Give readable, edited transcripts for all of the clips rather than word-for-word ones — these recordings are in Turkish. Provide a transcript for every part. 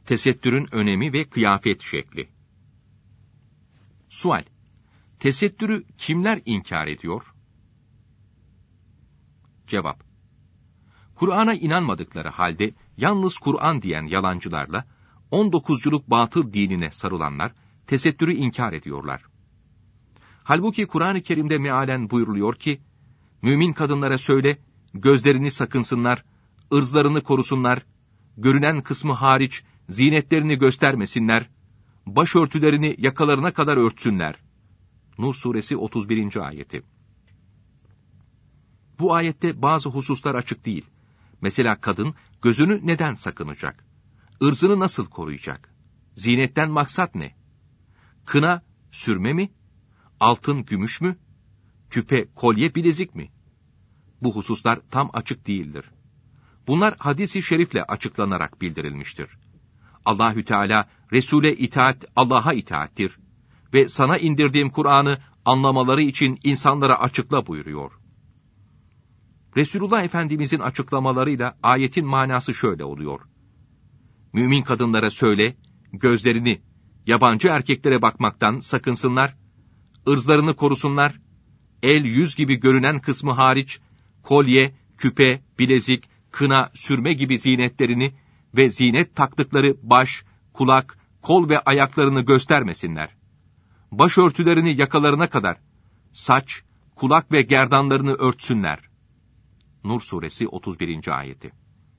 Tesettürün önemi ve kıyafet şekli. Sual: Tesettürü kimler inkar ediyor? Cevap: Kur'an'a inanmadıkları halde yalnız Kur'an diyen yalancılarla 19'culuk batıl dinine sarılanlar tesettürü inkar ediyorlar. Halbuki Kur'an-ı Kerim'de mealen buyruluyor ki, mümin kadınlara söyle, gözlerini sakınsınlar, ırzlarını korusunlar, görünen kısmı hariç zinetlerini göstermesinler, başörtülerini yakalarına kadar örtsünler. Nur suresi 31. ayeti. Bu ayette bazı hususlar açık değil. Mesela kadın gözünü neden sakınacak? Irzını nasıl koruyacak? Zinetten maksat ne? Kına, sürme mi? Altın, gümüş mü? Küpe, kolye, bilezik mi? Bu hususlar tam açık değildir. Bunlar hadis-i şerifle açıklanarak bildirilmiştir. Allahü Teala, Resul'e itaat, Allah'a itaattir ve sana indirdiğim Kur'an'ı anlamaları için insanlara açıkla buyuruyor. Resulullah Efendimizin açıklamalarıyla ayetin manası şöyle oluyor. Mümin kadınlara söyle, gözlerini yabancı erkeklere bakmaktan sakınsınlar, ırzlarını korusunlar, el yüz gibi görünen kısmı hariç, kolye, küpe, bilezik, kına, sürme gibi zinetlerini ve zinet taktıkları baş, kulak, kol ve ayaklarını göstermesinler. Başörtülerini yakalarına kadar, saç, kulak ve gerdanlarını örtsünler. Nur suresi 31. ayeti.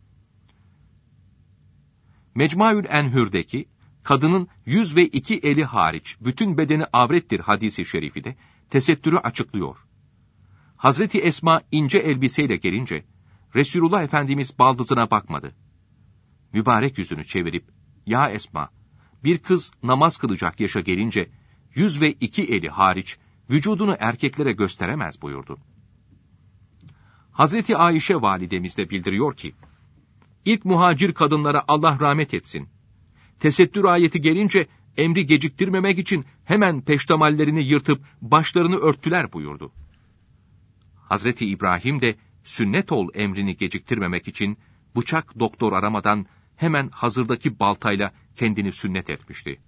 Mecmuaül Enhür'deki, kadının yüz ve iki eli hariç bütün bedeni avrettir hadisi şerifi de tesettürü açıklıyor. Hazreti Esma ince elbiseyle gelince, Resulullah Efendimiz baldızına bakmadı. Mübarek yüzünü çevirip, ya Esma, bir kız namaz kılacak yaşa gelince, yüz ve iki eli hariç vücudunu erkeklere gösteremez buyurdu. Hazreti Ayşe validemiz de bildiriyor ki, İlk muhacir kadınlara Allah rahmet etsin. Tesettür ayeti gelince emri geciktirmemek için hemen peştemallerini yırtıp başlarını örttüler buyurdu. Hazreti İbrahim de sünnet ol emrini geciktirmemek için bıçak doktor aramadan hemen hazırdaki baltayla kendini sünnet etmişti.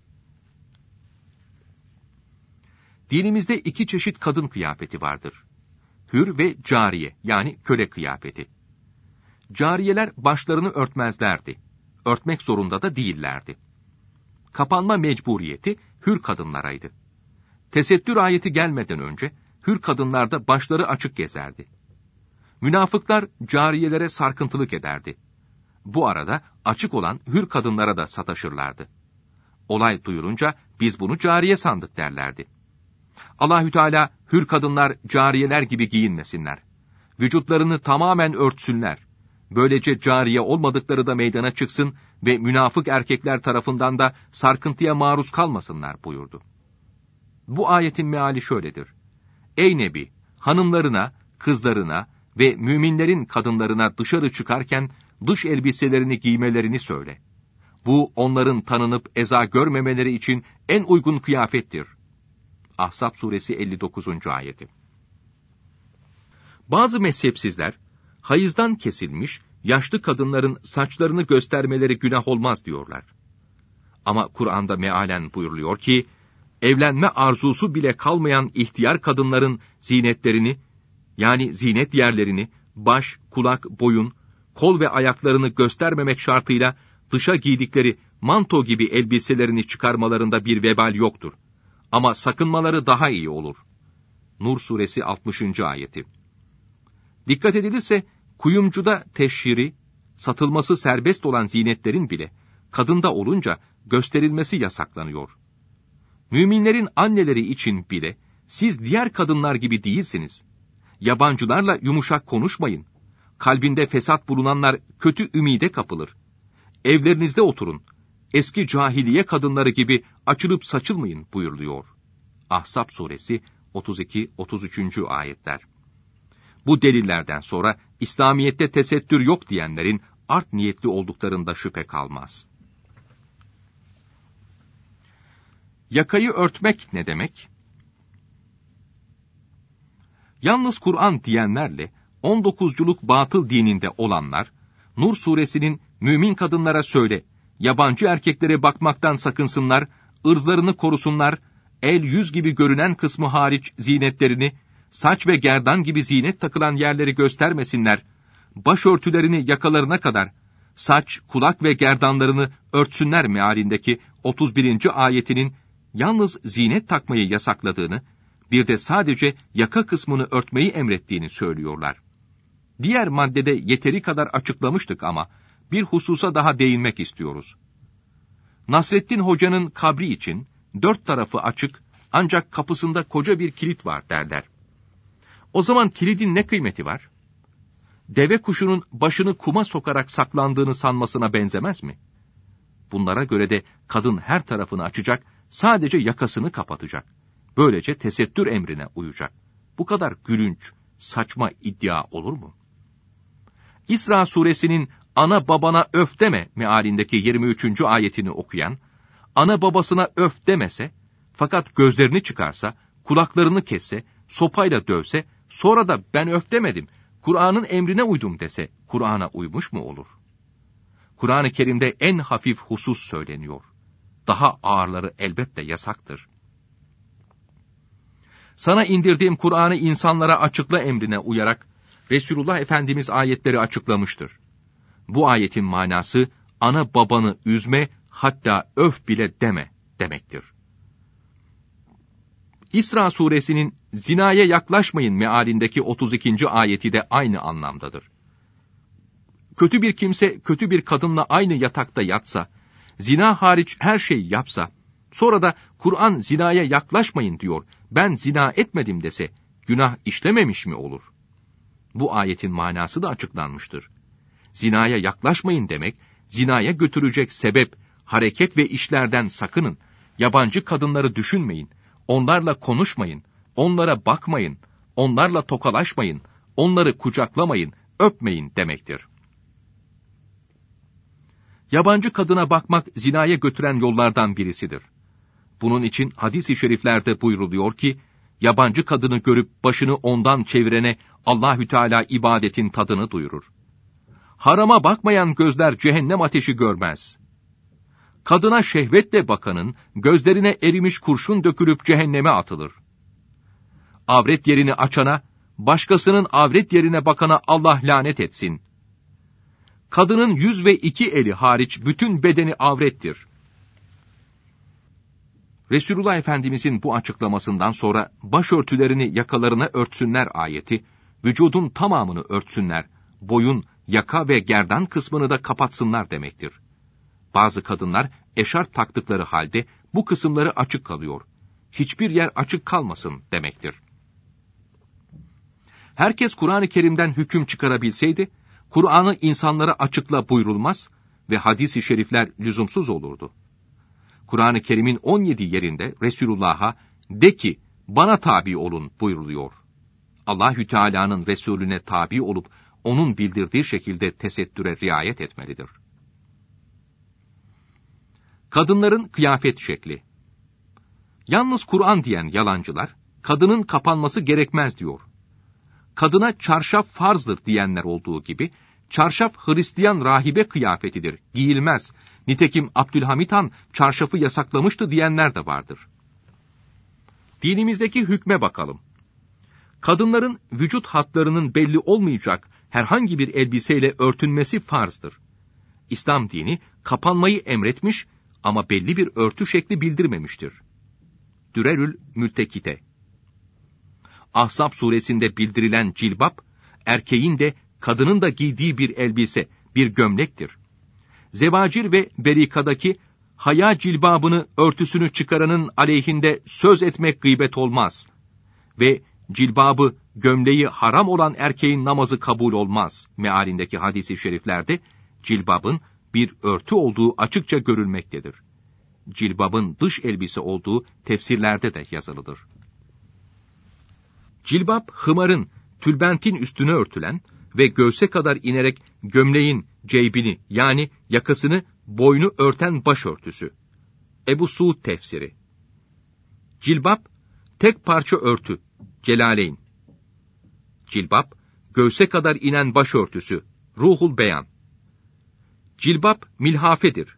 Dinimizde iki çeşit kadın kıyafeti vardır. Hür ve cariye, yani köle kıyafeti. Cariyeler başlarını örtmezlerdi. Örtmek zorunda da değillerdi. Kapanma mecburiyeti hür kadınlaraydı. Tesettür ayeti gelmeden önce hür kadınlar da başları açık gezerdi. Münafıklar cariyelere sarkıntılık ederdi. Bu arada açık olan hür kadınlara da sataşırlardı. Olay duyulunca biz bunu cariye sandık derlerdi. Allahü Teala hür kadınlar cariyeler gibi giyinmesinler. Vücutlarını tamamen örtsünler. Böylece cariye olmadıkları da meydana çıksın ve münafık erkekler tarafından da sarkıntıya maruz kalmasınlar buyurdu. Bu ayetin meali şöyledir. Ey Nebi, hanımlarına, kızlarına ve müminlerin kadınlarına dışarı çıkarken dış elbiselerini giymelerini söyle. Bu onların tanınıp eza görmemeleri için en uygun kıyafettir. Ahzab suresi 59. ayeti. Bazı mezhepsizler, hayızdan kesilmiş, yaşlı kadınların saçlarını göstermeleri günah olmaz diyorlar. Ama Kur'an'da mealen buyuruluyor ki, evlenme arzusu bile kalmayan ihtiyar kadınların zinetlerini, yani zinet yerlerini, baş, kulak, boyun, kol ve ayaklarını göstermemek şartıyla dışa giydikleri manto gibi elbiselerini çıkarmalarında bir vebal yoktur. Ama sakınmaları daha iyi olur. Nur suresi 60. ayeti. Dikkat edilirse, kuyumcuda teşhiri, satılması serbest olan zinetlerin bile, kadında olunca gösterilmesi yasaklanıyor. Müminlerin anneleri için bile, siz diğer kadınlar gibi değilsiniz. Yabancılarla yumuşak konuşmayın. Kalbinde fesat bulunanlar kötü ümide kapılır. Evlerinizde oturun. Eski cahiliye kadınları gibi açılıp saçılmayın buyuruluyor. Ahzab suresi 32-33. ayetler. Bu delillerden sonra İslamiyet'te tesettür yok diyenlerin art niyetli olduklarında şüphe kalmaz. Yakayı örtmek ne demek? Yalnız Kur'an diyenlerle 19'culuk batıl dininde olanlar, Nur suresinin mümin kadınlara söyle, yabancı erkeklere bakmaktan sakınsınlar, ırzlarını korusunlar, el yüz gibi görünen kısmı hariç zinetlerini, saç ve gerdan gibi zinet takılan yerleri göstermesinler, başörtülerini yakalarına kadar, saç, kulak ve gerdanlarını örtsünler mealindeki 31. ayetinin yalnız zinet takmayı yasakladığını, bir de sadece yaka kısmını örtmeyi emrettiğini söylüyorlar. Diğer maddede yeteri kadar açıklamıştık ama bir hususa daha değinmek istiyoruz. Nasreddin Hoca'nın kabri için 4 tarafı açık ancak kapısında koca bir kilit var derler. O zaman kilidin ne kıymeti var? Deve kuşunun başını kuma sokarak saklandığını sanmasına benzemez mi? Bunlara göre de kadın her tarafını açacak, sadece yakasını kapatacak. Böylece tesettür emrine uyacak. Bu kadar gülünç, saçma iddia olur mu? İsra suresinin ana babana öf deme mealindeki 23. ayetini okuyan, ana babasına öf demese, fakat gözlerini çıkarsa, kulaklarını kesse, sopayla dövse, sonra da ben öf demedim, Kur'an'ın emrine uydum dese, Kur'an'a uymuş mu olur? Kur'an-ı Kerim'de en hafif husus söyleniyor. Daha ağırları elbette yasaktır. Sana indirdiğim Kur'an'ı insanlara açıkla emrine uyarak, Resulullah Efendimiz ayetleri açıklamıştır. Bu ayetin manası, ana babanı üzme, hatta öf bile deme demektir. İsra suresinin zinaya yaklaşmayın mealindeki 32. ayeti de aynı anlamdadır. Kötü bir kimse kötü bir kadınla aynı yatakta yatsa, zina hariç her şeyi yapsa, sonra da Kur'an zinaya yaklaşmayın diyor, ben zina etmedim dese, günah işlememiş mi olur? Bu ayetin manası da açıklanmıştır. Zinaya yaklaşmayın demek, zinaya götürecek sebep, hareket ve işlerden sakının, yabancı kadınları düşünmeyin, onlarla konuşmayın, onlara bakmayın, onlarla tokalaşmayın, onları kucaklamayın, öpmeyin demektir. Yabancı kadına bakmak zinaya götüren yollardan birisidir. Bunun için hadis-i şeriflerde buyruluyor ki, yabancı kadını görüp başını ondan çevirene Allahü Teala ibadetin tadını duyurur. Harama bakmayan gözler cehennem ateşi görmez. Kadına şehvetle bakanın gözlerine erimiş kurşun dökülüp cehenneme atılır. Avret yerini açana, başkasının avret yerine bakana Allah lanet etsin. Kadının 100 ve 2 eli hariç bütün bedeni avrettir. Resulullah Efendimizin bu açıklamasından sonra başörtülerini yakalarına örtsünler ayeti, vücudun tamamını örtsünler, boyun, yaka ve gerdan kısmını da kapatsınlar demektir. Bazı kadınlar eşarp taktıkları halde bu kısımları açık kalıyor. Hiçbir yer açık kalmasın demektir. Herkes Kur'an-ı Kerim'den hüküm çıkarabilseydi, Kur'an'ı insanlara açıkla buyrulmaz ve hadis-i şerifler lüzumsuz olurdu. Kur'an-ı Kerim'in 17 yerinde Resulullah'a de ki bana tabi olun buyruluyor. Allahü Teala'nın Resulüne tabi olup onun bildirdiği şekilde tesettüre riayet etmelidir. Kadınların kıyafet şekli. Yalnız Kur'an diyen yalancılar, kadının kapanması gerekmez diyor. Kadına çarşaf farzdır diyenler olduğu gibi, çarşaf Hristiyan rahibe kıyafetidir, giyilmez. Nitekim Abdülhamit Han çarşafı yasaklamıştı diyenler de vardır. Dinimizdeki hükme bakalım. Kadınların vücut hatlarının belli olmayacak herhangi bir elbiseyle örtünmesi farzdır. İslam dini kapanmayı emretmiş ama belli bir örtü şekli bildirmemiştir. Dürerül Mültekite. Ahzab suresinde bildirilen cilbab, erkeğin de kadının da giydiği bir elbise, bir gömlektir. Zevacir ve Berika'daki haya cilbabını, örtüsünü çıkaranın aleyhinde söz etmek gıybet olmaz. Ve cilbabı, gömleği haram olan erkeğin namazı kabul olmaz mealindeki hadis-i şeriflerde, cilbabın bir örtü olduğu açıkça görülmektedir. Cilbabın dış elbise olduğu tefsirlerde de yazılıdır. Cilbab, hımarın, tülbentin üstüne örtülen ve göğse kadar inerek gömleğin ceybini yani yakasını, boynu örten başörtüsü. Ebu Suud tefsiri. Cilbab, tek parça örtü. Celaleyn. Cilbab, göğse kadar inen başörtüsü. Ruhul Beyan. Cilbab, milhafedir.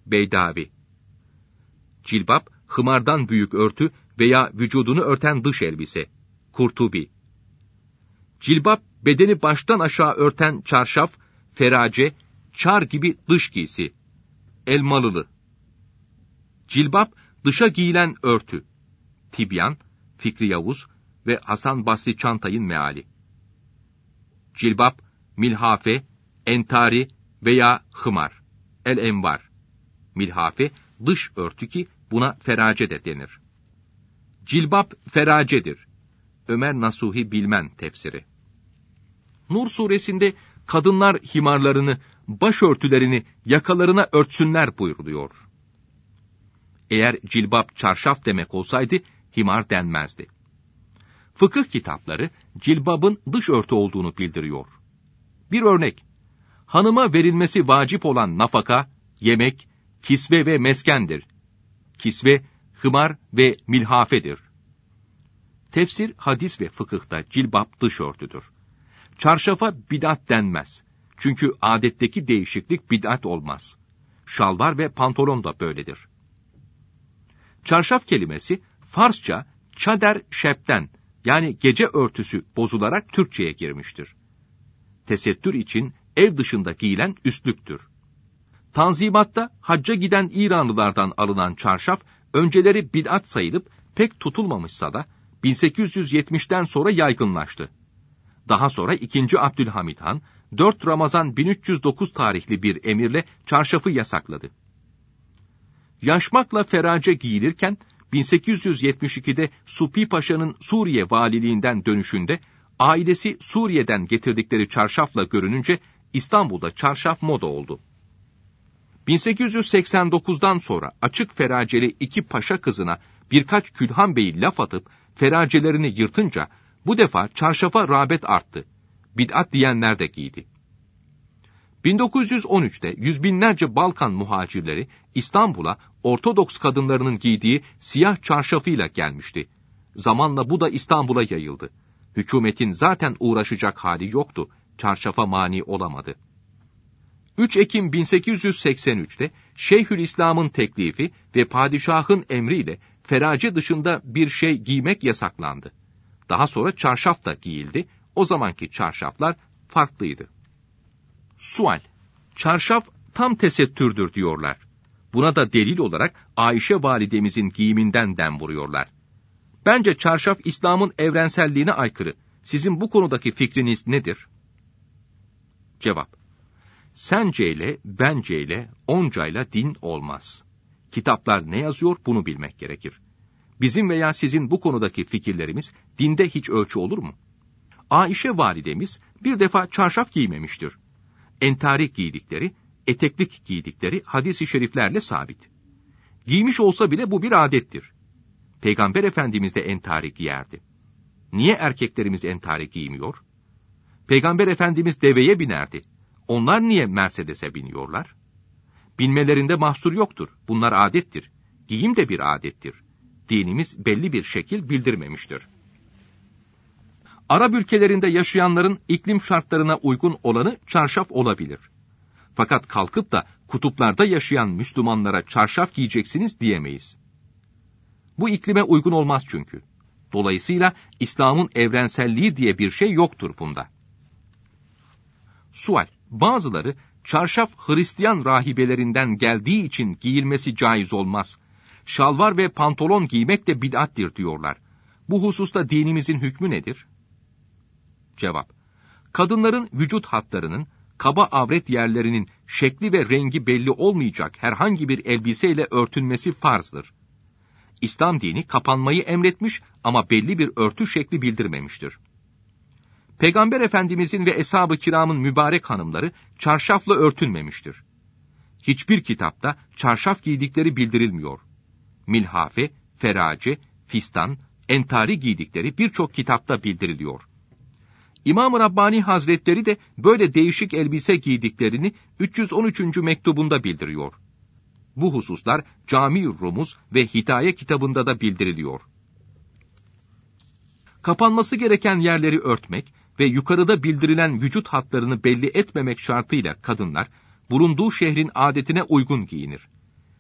Beydavi. Cilbap, hımardan büyük örtü veya vücudunu örten dış elbise. Kurtubi. Cilbap, bedeni baştan aşağı örten çarşaf, ferace, çar gibi dış giysi. Elmalılı. Cilbap, dışa giyilen örtü. Tibyan, Fikri Yavuz ve Hasan Basri Çantay'ın meali. Cilbap, milhafe, entari veya hımar. El-envar. Milhafe, dış örtü ki buna ferace de denir. Cilbap feracedir. Ömer Nasuhi Bilmen tefsiri. Nur suresinde kadınlar himarlarını, başörtülerini yakalarına örtsünler buyruluyor. Eğer cilbap çarşaf demek olsaydı himar denmezdi. Fıkıh kitapları cilbabın dış örtü olduğunu bildiriyor. Bir örnek, hanıma verilmesi vacip olan nafaka, yemek, kisve ve meskendir. Kisve, hımar ve milhafedir. Tefsir, hadis ve fıkıhta cilbap dış örtüdür. Çarşafa bid'at denmez. Çünkü adetteki değişiklik bid'at olmaz. Şalvar ve pantolon da böyledir. Çarşaf kelimesi Farsça çader şepten yani gece örtüsü bozularak Türkçe'ye girmiştir. Tesettür için ev dışında giyilen üstlüktür. Tanzimatta hacca giden İranlılardan alınan çarşaf önceleri bid'at sayılıp pek tutulmamışsa da 1870'ten sonra yaygınlaştı. Daha sonra 2. Abdülhamid Han 4 Ramazan 1309 tarihli bir emirle çarşafı yasakladı. Yaşmakla ferace giyilirken 1872'de Supi Paşa'nın Suriye valiliğinden dönüşünde ailesi Suriye'den getirdikleri çarşafla görününce İstanbul'da çarşaf moda oldu. 1889'dan sonra açık feraceli 2 paşa kızına birkaç Külhan Bey'i laf atıp feracelerini yırtınca bu defa çarşafa rağbet arttı. Bid'at diyenler de giydi. 1913'te yüz binlerce Balkan muhacirleri İstanbul'a Ortodoks kadınlarının giydiği siyah çarşafıyla gelmişti. Zamanla bu da İstanbul'a yayıldı. Hükümetin zaten uğraşacak hali yoktu, çarşafa mani olamadı. 3 Ekim 1883'te Şeyhülislam'ın teklifi ve padişahın emriyle ferace dışında bir şey giymek yasaklandı. Daha sonra çarşaf da giyildi, o zamanki çarşaflar farklıydı. Sual: çarşaf tam tesettürdür diyorlar. Buna da delil olarak Ayşe validemizin giyiminden dem vuruyorlar. Bence çarşaf İslam'ın evrenselliğine aykırı. Sizin bu konudaki fikriniz nedir? Cevap: senceyle, benceyle, oncayla din olmaz. Kitaplar ne yazıyor bunu bilmek gerekir. Bizim veya sizin bu konudaki fikirlerimiz dinde hiç ölçü olur mu? Ayşe validemiz bir defa çarşaf giymemiştir. Entari giydikleri, eteklik giydikleri hadis-i şeriflerle sabit. Giymiş olsa bile bu bir adettir. Peygamber Efendimiz de entari giyerdi. Niye erkeklerimiz entari giymiyor? Peygamber Efendimiz deveye binerdi. Onlar niye Mercedes'e biniyorlar? Binmelerinde mahsur yoktur. Bunlar adettir. Giyim de bir adettir. Dinimiz belli bir şekil bildirmemiştir. Arap ülkelerinde yaşayanların iklim şartlarına uygun olanı çarşaf olabilir. Fakat kalkıp da kutuplarda yaşayan Müslümanlara çarşaf giyeceksiniz diyemeyiz. Bu iklime uygun olmaz çünkü. Dolayısıyla İslam'ın evrenselliği diye bir şey yoktur bunda. Sual: bazıları çarşaf Hristiyan rahibelerinden geldiği için giyilmesi caiz olmaz. Şalvar ve pantolon giymek de bid'attir diyorlar. Bu hususta dinimizin hükmü nedir? Cevap: kadınların vücut hatlarının, kaba avret yerlerinin şekli ve rengi belli olmayacak herhangi bir elbiseyle örtünmesi farzdır. İslam dini kapanmayı emretmiş ama belli bir örtü şekli bildirmemiştir. Peygamber Efendimizin ve Eshab-ı Kiram'ın mübarek hanımları çarşafla örtünmemiştir. Hiçbir kitapta çarşaf giydikleri bildirilmiyor. Milhafe, ferace, fistan, entari giydikleri birçok kitapta bildiriliyor. İmam-ı Rabbani Hazretleri de böyle değişik elbise giydiklerini 313. mektubunda bildiriyor. Bu hususlar Cami-ül Rumuz ve Hitaye kitabında da bildiriliyor. Kapanması gereken yerleri örtmek ve yukarıda bildirilen vücut hatlarını belli etmemek şartıyla kadınlar, bulunduğu şehrin adetine uygun giyinir.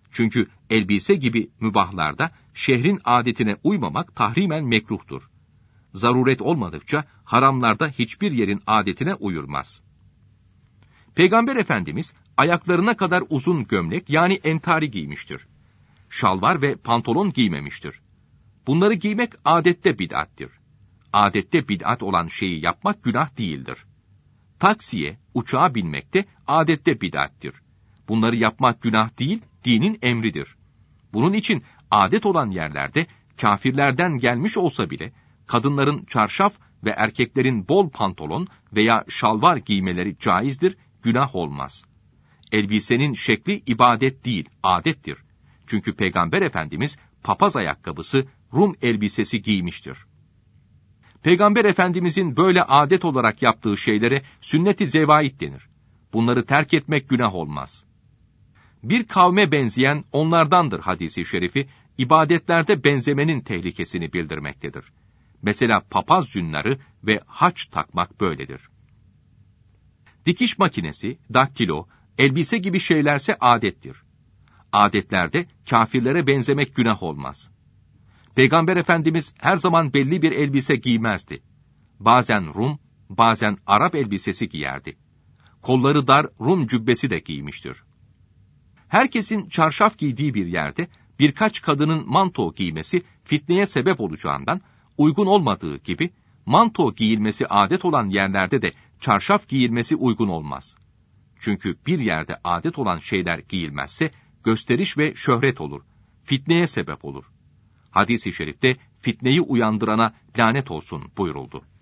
Çünkü elbise gibi mübahlarda şehrin adetine uymamak tahrimen mekruhtur. Zaruret olmadıkça haramlarda hiçbir yerin adetine uyulmaz. Peygamber Efendimiz ayaklarına kadar uzun gömlek yani entari giymiştir. Şalvar ve pantolon giymemiştir. Bunları giymek adette bid'attir. Adette bid'at olan şeyi yapmak günah değildir. Taksiye, uçağa binmek de adette bid'attir. Bunları yapmak günah değil, dinin emridir. Bunun için adet olan yerlerde kâfirlerden gelmiş olsa bile kadınların çarşaf ve erkeklerin bol pantolon veya şalvar giymeleri caizdir, günah olmaz. Elbisenin şekli ibadet değil, adettir. Çünkü Peygamber Efendimiz papaz ayakkabısı, Rum elbisesi giymiştir. Peygamber Efendimizin böyle adet olarak yaptığı şeylere sünnet-i zevait denir. Bunları terk etmek günah olmaz. Bir kavme benzeyen onlardandır hadisi şerifi, ibadetlerde benzemenin tehlikesini bildirmektedir. Mesela papaz zünnarı ve haç takmak böyledir. Dikiş makinesi, daktilo, elbise gibi şeylerse adettir. Adetlerde kâfirlere benzemek günah olmaz. Peygamber Efendimiz her zaman belli bir elbise giymezdi. Bazen Rum, bazen Arap elbisesi giyerdi. Kolları dar Rum cübbesi de giymiştir. Herkesin çarşaf giydiği bir yerde birkaç kadının manto giymesi fitneye sebep olacağından uygun olmadığı gibi manto giyilmesi adet olan yerlerde de çarşaf giyilmesi uygun olmaz. Çünkü bir yerde adet olan şeyler giyilmezse gösteriş ve şöhret olur, fitneye sebep olur. Hadis-i şerifte fitneyi uyandırana lanet olsun buyuruldu.